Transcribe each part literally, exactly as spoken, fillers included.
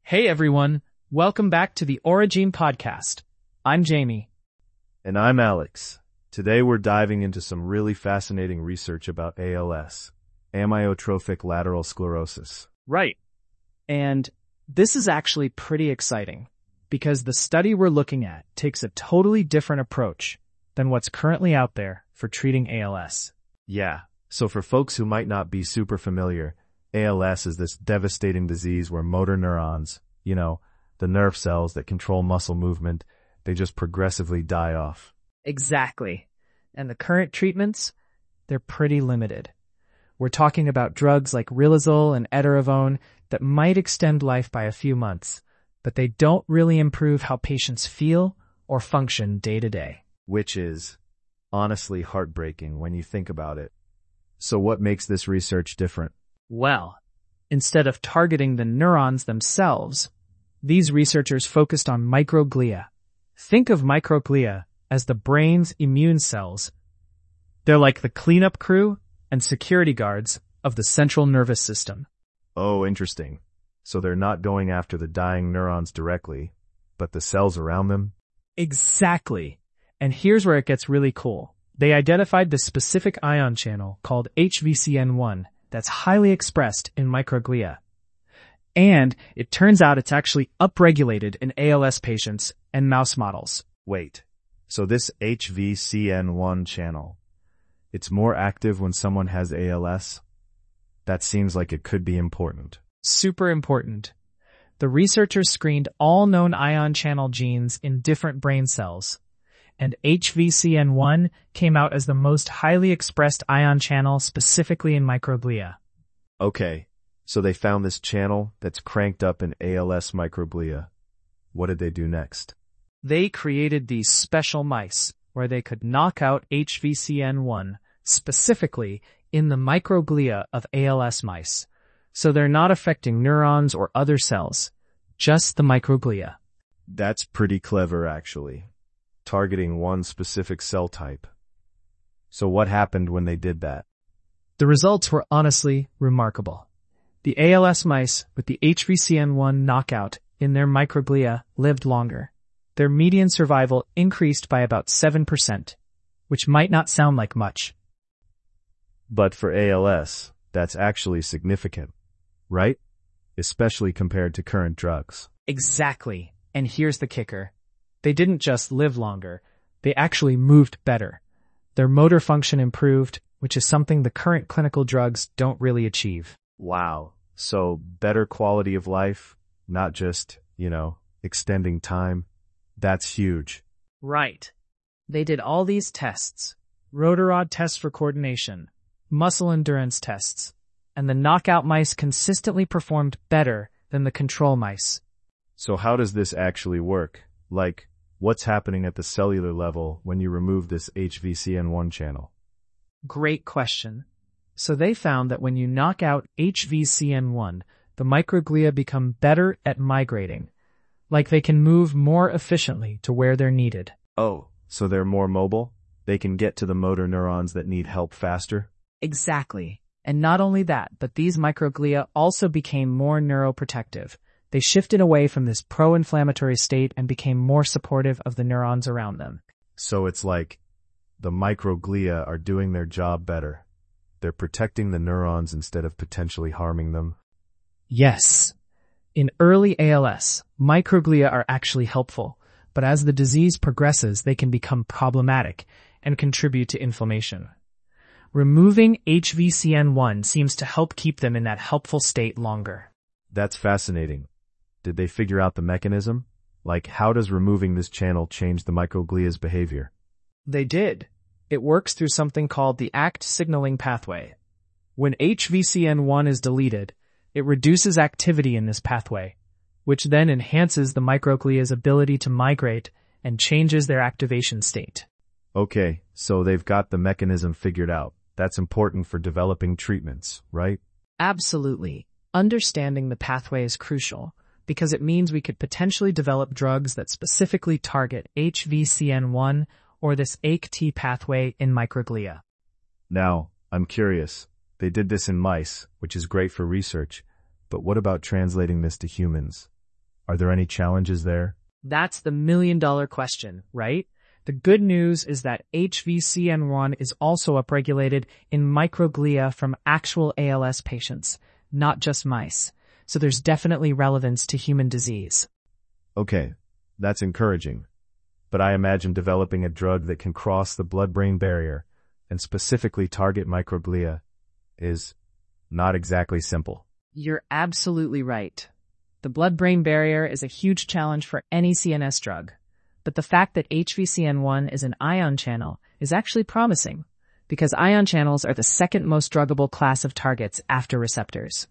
Hey everyone, welcome back to the Origin Podcast. I'm Jamie. And I'm Alex. Today we're diving into some really fascinating research about A L S, amyotrophic lateral sclerosis. Right. And this is actually pretty exciting because the study we're looking at takes a totally different approach than what's currently out there for treating A L S. Yeah, so for folks who might not be super familiar, A L S is this devastating disease where motor neurons, you know, the nerve cells that control muscle movement, they just progressively die off. Exactly. And the current treatments, they're pretty limited. We're talking about drugs like Riluzole and Edaravone that might extend life by a few months, but they don't really improve how patients feel or function day to day. Which is honestly heartbreaking when you think about it. So what makes this research different? Well, instead of targeting the neurons themselves, these researchers focused on microglia. Think of microglia as the brain's immune cells. They're like the cleanup crew and security guards of the central nervous system. Oh, interesting. So they're not going after the dying neurons directly, but the cells around them? Exactly. And here's where it gets really cool. They identified the specific ion channel called H V C N one that's highly expressed in microglia. And it turns out it's actually upregulated in A L S patients and mouse models. Wait, so this H V C N one channel, it's more active when someone has A L S? That seems like it could be important. Super important. The researchers screened all known ion channel genes in different brain cells, and H V C N one came out as the most highly expressed ion channel specifically in microglia. Okay, so they found this channel that's cranked up in A L S microglia. What did they do next? They created these special mice where they could knock out H V C N one specifically in the microglia of A L S mice. So they're not affecting neurons or other cells, just the microglia. That's pretty clever, actually. Targeting one specific cell type. So what happened when they did that? The results were honestly remarkable. The A L S mice with the H V C N one knockout in their microglia lived longer. Their median survival increased by about seven percent, which might not sound like much. But for A L S, that's actually significant, right? Especially compared to current drugs. Exactly. And here's the kicker. They didn't just live longer, they actually moved better. Their motor function improved, which is something the current clinical drugs don't really achieve. Wow. So better quality of life, not just, you know, extending time. That's huge. Right. They did all these tests. Rotarod tests for coordination, muscle endurance tests, and the knockout mice consistently performed better than the control mice. So how does this actually work? Like, what's happening at the cellular level when you remove this H V C N one channel? Great question. So they found that when you knock out H V C N one, the microglia become better at migrating. Like they can move more efficiently to where they're needed. Oh, so they're more mobile? They can get to the motor neurons that need help faster? Exactly. And not only that, but these microglia also became more neuroprotective. They shifted away from this pro-inflammatory state and became more supportive of the neurons around them. So it's like the microglia are doing their job better. They're protecting the neurons instead of potentially harming them. Yes. In early A L S, microglia are actually helpful, but as the disease progresses, they can become problematic and contribute to inflammation. Removing H V C N one seems to help keep them in that helpful state longer. That's fascinating. Did they figure out the mechanism? Like, how does removing this channel change the microglia's behavior? They did. It works through something called the A C T signaling pathway. When H V C N one is deleted, it reduces activity in this pathway, which then enhances the microglia's ability to migrate and changes their activation state. Okay, so they've got the mechanism figured out. That's important for developing treatments, right? Absolutely. Understanding the pathway is crucial because it means we could potentially develop drugs that specifically target H V C N one or this A C T pathway in microglia. Now, I'm curious. They did this in mice, which is great for research, but what about translating this to humans? Are there any challenges there? That's the million dollar question, right? The good news is that H V C N one is also upregulated in microglia from actual A L S patients, not just mice. So there's definitely relevance to human disease. Okay, that's encouraging. But I imagine developing a drug that can cross the blood-brain barrier and specifically target microglia is not exactly simple. You're absolutely right. The blood-brain barrier is a huge challenge for any C N S drug. But the fact that H V C N one is an ion channel is actually promising, because ion channels are the second most druggable class of targets after receptors.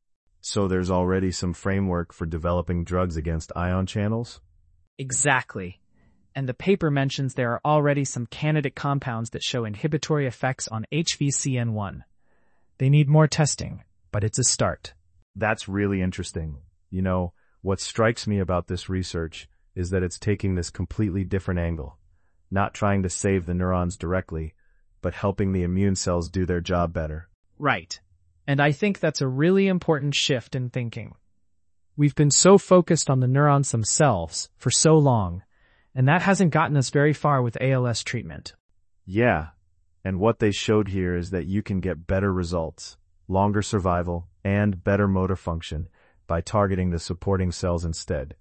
So there's already some framework for developing drugs against ion channels? Exactly. And the paper mentions there are already some candidate compounds that show inhibitory effects on H V C N one. They need more testing, but it's a start. That's really interesting. You know, what strikes me about this research is that it's taking this completely different angle, not trying to save the neurons directly, but helping the immune cells do their job better. Right. And I think that's a really important shift in thinking. We've been so focused on the neurons themselves for so long, and that hasn't gotten us very far with A L S treatment. Yeah, and what they showed here is that you can get better results, longer survival, and better motor function by targeting the supporting cells instead.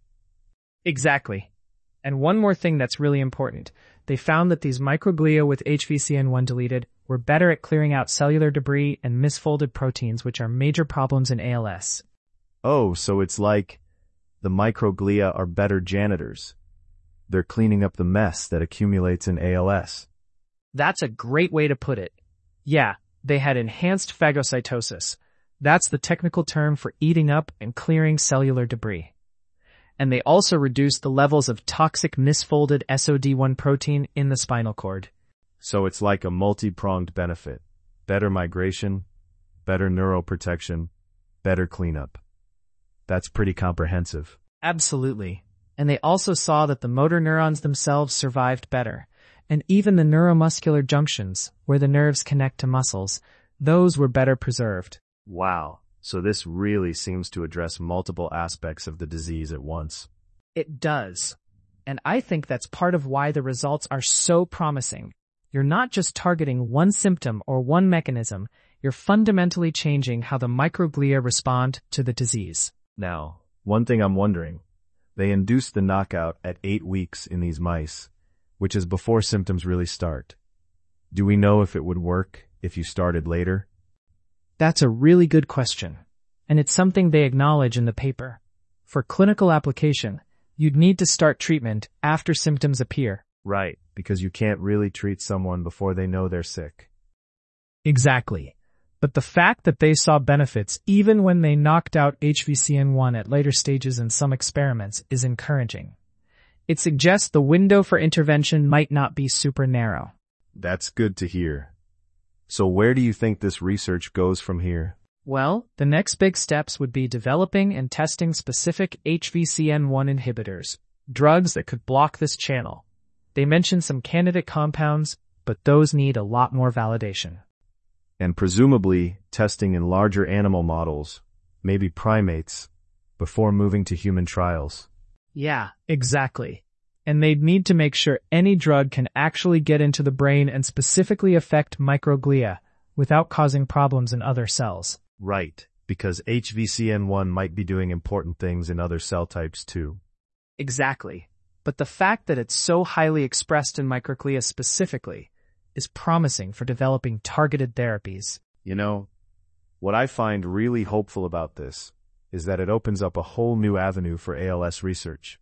Exactly. And one more thing that's really important. They found that these microglia with H V C N one deleted were better at clearing out cellular debris and misfolded proteins, which are major problems in A L S. Oh, so it's like the microglia are better janitors. They're cleaning up the mess that accumulates in A L S. That's a great way to put it. Yeah, they had enhanced phagocytosis. That's the technical term for eating up and clearing cellular debris. And they also reduced the levels of toxic misfolded S O D one protein in the spinal cord. So it's like a multi-pronged benefit. Better migration, better neuroprotection, better cleanup. That's pretty comprehensive. Absolutely. And they also saw that the motor neurons themselves survived better. And even the neuromuscular junctions, where the nerves connect to muscles, those were better preserved. Wow. So this really seems to address multiple aspects of the disease at once. It does. And I think that's part of why the results are so promising. You're not just targeting one symptom or one mechanism, you're fundamentally changing how the microglia respond to the disease. Now, one thing I'm wondering, they induced the knockout at eight weeks in these mice, which is before symptoms really start. Do we know if it would work if you started later? That's a really good question, and it's something they acknowledge in the paper. For clinical application, you'd need to start treatment after symptoms appear. Right, because you can't really treat someone before they know they're sick. Exactly. But the fact that they saw benefits even when they knocked out H V C N one at later stages in some experiments is encouraging. It suggests the window for intervention might not be super narrow. That's good to hear. So where do you think this research goes from here? Well, the next big steps would be developing and testing specific H V C N one inhibitors, drugs that could block this channel. They mentioned some candidate compounds, but those need a lot more validation. And presumably testing in larger animal models, maybe primates, before moving to human trials. Yeah, exactly. And they'd need to make sure any drug can actually get into the brain and specifically affect microglia without causing problems in other cells. Right, because H V C N one might be doing important things in other cell types too. Exactly. But the fact that it's so highly expressed in microglia specifically is promising for developing targeted therapies. You know, what I find really hopeful about this is that it opens up a whole new avenue for A L S research.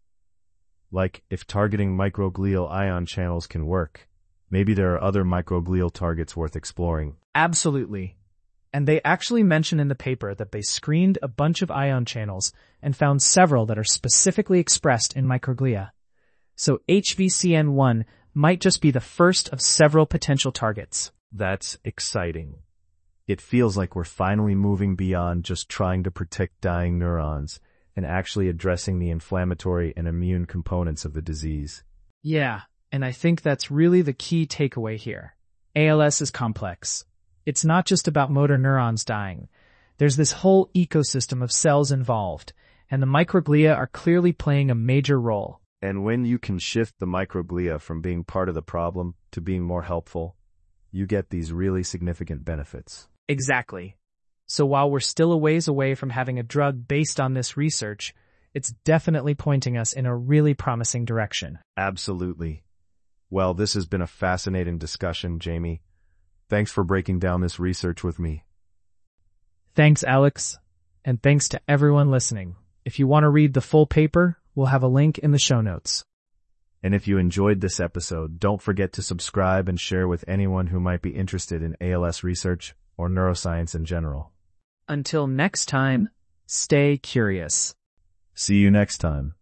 Like, if targeting microglial ion channels can work, maybe there are other microglial targets worth exploring. Absolutely. And they actually mention in the paper that they screened a bunch of ion channels and found several that are specifically expressed in microglia. So H V C N one might just be the first of several potential targets. That's exciting. It feels like we're finally moving beyond just trying to protect dying neurons and actually addressing the inflammatory and immune components of the disease. Yeah, and I think that's really the key takeaway here. A L S is complex. It's not just about motor neurons dying. There's this whole ecosystem of cells involved, and the microglia are clearly playing a major role. And when you can shift the microglia from being part of the problem to being more helpful, you get these really significant benefits. Exactly. So while we're still a ways away from having a drug based on this research, it's definitely pointing us in a really promising direction. Absolutely. Well, this has been a fascinating discussion, Jamie. Thanks for breaking down this research with me. Thanks, Alex. And thanks to everyone listening. If you want to read the full paper, we'll have a link in the show notes. And if you enjoyed this episode, don't forget to subscribe and share with anyone who might be interested in A L S research or neuroscience in general. Until next time, stay curious. See you next time.